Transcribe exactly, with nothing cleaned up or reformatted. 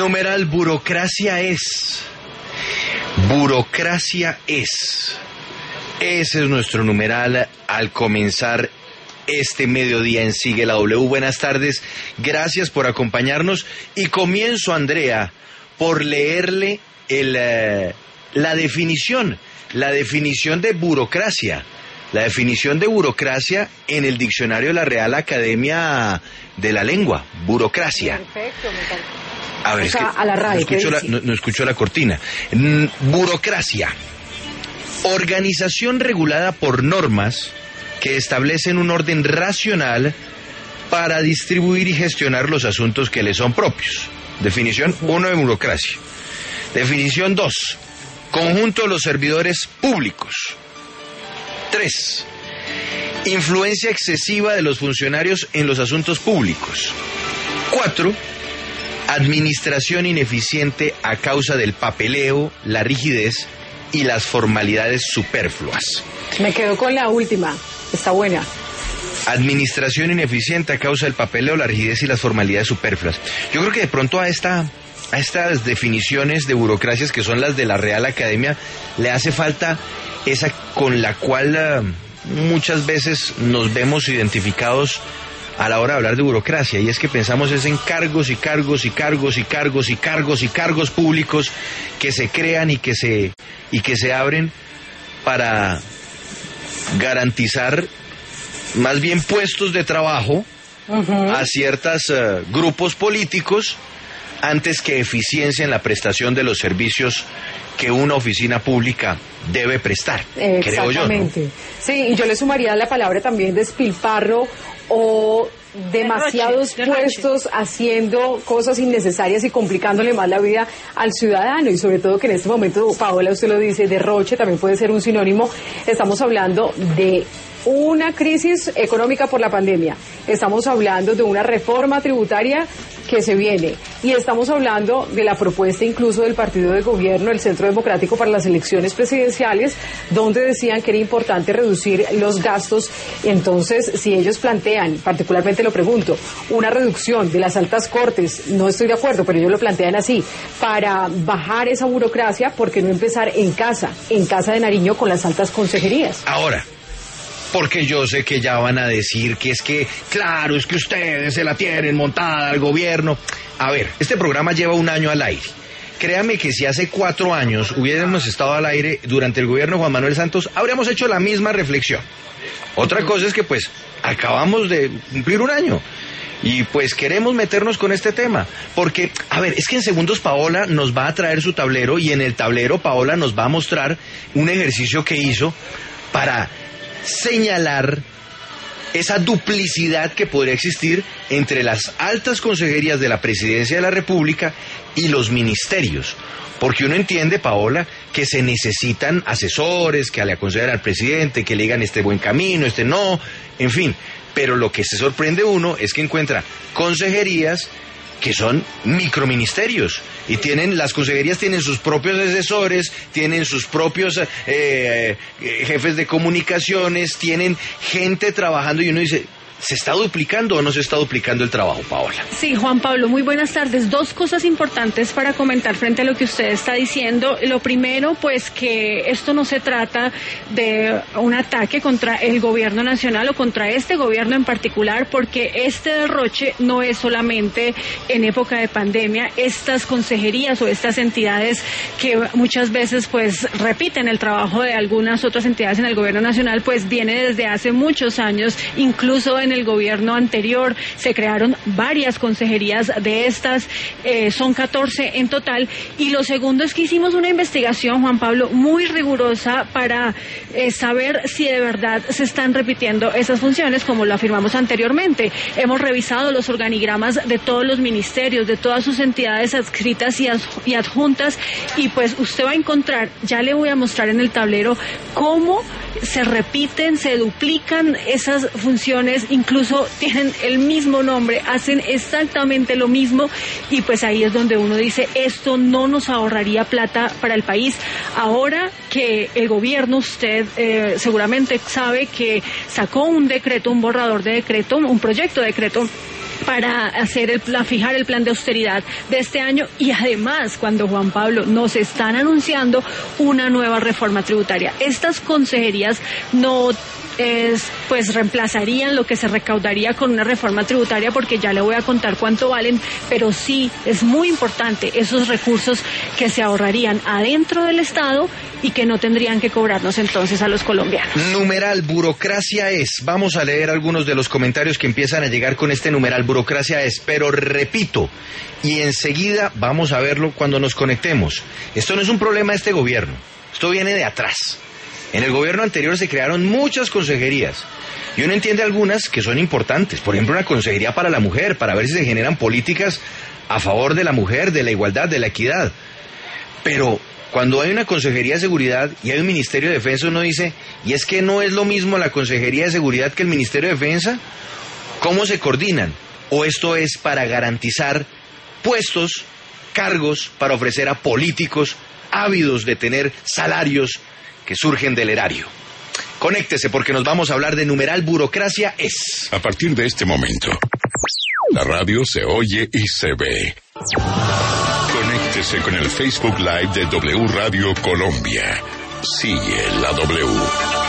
Numeral burocracia es. Burocracia es. Ese es nuestro numeral al comenzar este mediodía en Sigue la W. Buenas tardes, gracias por acompañarnos y comienzo, Andrea, por leerle el, uh, la definición, la definición de burocracia. La definición de burocracia en el diccionario de la Real Academia de la Lengua. Burocracia. Perfecto, me encanta. A ver, o sea, es que a la radio, no, escucho la, no, no escucho la cortina. Mm, burocracia. Organización regulada por normas que establecen un orden racional para distribuir y gestionar los asuntos que le son propios. Definición uno de burocracia. Definición dos. Conjunto de los servidores públicos. tres. Influencia excesiva de los funcionarios en los asuntos públicos. cuatro. Administración ineficiente a causa del papeleo, la rigidez y las formalidades superfluas. Me quedo con la última, está buena. Administración ineficiente a causa del papeleo, la rigidez y las formalidades superfluas. Yo creo que de pronto a esta, a estas definiciones de burocracias que son las de la Real Academia le hace falta esa con la cual uh, muchas veces nos vemos identificados a la hora de hablar de burocracia, y es que pensamos es en cargos y cargos y cargos y cargos y cargos y cargos públicos que se crean y que se y que se abren para garantizar más bien puestos de trabajo uh-huh. a ciertos uh, grupos políticos antes que eficiencia en la prestación de los servicios que una oficina pública debe prestar, creo yo, ¿no? Sí, y yo le sumaría la palabra también despilfarro o demasiados derroche, puestos derroche. Haciendo cosas innecesarias y complicándole más la vida al ciudadano, y sobre todo que en este momento, Paola, usted lo dice, derroche también puede ser un sinónimo. Estamos hablando de una crisis económica por la pandemia, estamos hablando de una reforma tributaria que se viene, y estamos hablando de la propuesta incluso del partido de gobierno, el Centro Democrático, para las elecciones presidenciales, donde decían que era importante reducir los gastos. Entonces, si ellos plantean, particularmente lo pregunto, una reducción de las altas cortes, no estoy de acuerdo, pero ellos lo plantean así, para bajar esa burocracia, ¿por qué no empezar en casa, en Casa de Nariño, con las altas consejerías? Ahora, porque yo sé que ya van a decir que es que, claro, es que ustedes se la tienen montada al gobierno. A ver, este programa lleva un año al aire. Créame que si hace cuatro años hubiéramos estado al aire durante el gobierno de Juan Manuel Santos, habríamos hecho la misma reflexión. Otra cosa es que, pues, acabamos de cumplir un año y, pues, queremos meternos con este tema. Porque, a ver, es que en segundos Paola nos va a traer su tablero, y en el tablero Paola nos va a mostrar un ejercicio que hizo para señalar esa duplicidad que podría existir entre las altas consejerías de la Presidencia de la República y los ministerios. Porque uno entiende, Paola, que se necesitan asesores que le aconsejen al presidente, que le digan este buen camino, este no, en fin. Pero lo que se sorprende uno es que encuentra consejerías que son microministerios, y tienen, las consejerías tienen sus propios asesores, tienen sus propios eh, eh, jefes de comunicaciones, tienen gente trabajando, y uno dice, ¿se está duplicando o no se está duplicando el trabajo, Paola? Sí, Juan Pablo, muy buenas tardes. Dos cosas importantes para comentar frente a lo que usted está diciendo. Lo primero, pues que esto no se trata de un ataque contra el gobierno nacional o contra este gobierno en particular, porque este derroche no es solamente en época de pandemia. Estas consejerías o estas entidades que muchas veces pues repiten el trabajo de algunas otras entidades en el gobierno nacional, pues viene desde hace muchos años, incluso en En el gobierno anterior se crearon varias consejerías de estas, eh, son catorce en total. Y lo segundo es que hicimos una investigación, Juan Pablo, muy rigurosa para eh, saber si de verdad se están repitiendo esas funciones, como lo afirmamos anteriormente. Hemos revisado los organigramas de todos los ministerios, de todas sus entidades adscritas y, ad, y adjuntas, y pues usted va a encontrar, ya le voy a mostrar en el tablero, cómo se repiten, se duplican esas funciones, incluso tienen el mismo nombre, hacen exactamente lo mismo, y pues ahí es donde uno dice, esto no nos ahorraría plata para el país. Ahora que el gobierno, usted eh, seguramente sabe que sacó un decreto, un borrador de decreto, un proyecto de decreto para hacer el plan, fijar el plan de austeridad de este año, y además cuando, Juan Pablo, nos están anunciando una nueva reforma tributaria. Estas consejerías no es, pues reemplazarían lo que se recaudaría con una reforma tributaria, porque ya le voy a contar cuánto valen, pero sí es muy importante esos recursos que se ahorrarían adentro del Estado y que no tendrían que cobrarnos entonces a los colombianos. Numeral burocracia es. Vamos a leer algunos de los comentarios que empiezan a llegar con este numeral burocracia es, pero repito, y enseguida vamos a verlo cuando nos conectemos. Esto no es un problema de este gobierno, esto viene de atrás. En el gobierno anterior se crearon muchas consejerías y uno entiende algunas que son importantes. Por ejemplo, una consejería para la mujer, para ver si se generan políticas a favor de la mujer, de la igualdad, de la equidad. Pero cuando hay una consejería de seguridad y hay un ministerio de defensa, uno dice, ¿y es que no es lo mismo la consejería de seguridad que el ministerio de defensa? ¿Cómo se coordinan? ¿O esto es para garantizar puestos, cargos, para ofrecer a políticos ávidos de tener salarios que surgen del erario? Conéctese porque nos vamos a hablar de numeral burocracia es. A partir de este momento, la radio se oye y se ve. Conéctese con el Facebook Live de W Radio Colombia. Sigue la W.